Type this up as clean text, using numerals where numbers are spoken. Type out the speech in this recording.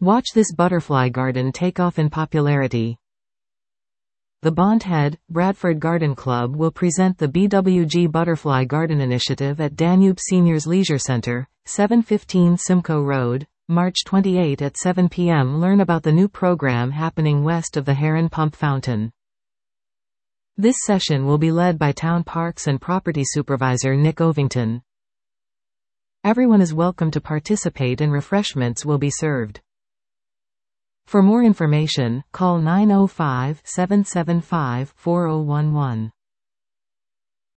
Watch this butterfly garden take off in popularity. The Bond Head, Bradford Garden Club will present the BWG Butterfly Garden Initiative at Danube Seniors Leisure Centre, 715 Simcoe Road, March 28 at 7 p.m. Learn about the new program happening west of the Heron Pump Fountain. This session will be led by Town Parks and Property Supervisor Nick Ovington. Everyone is welcome to participate and refreshments will be served. For more information, call 905-775-4011.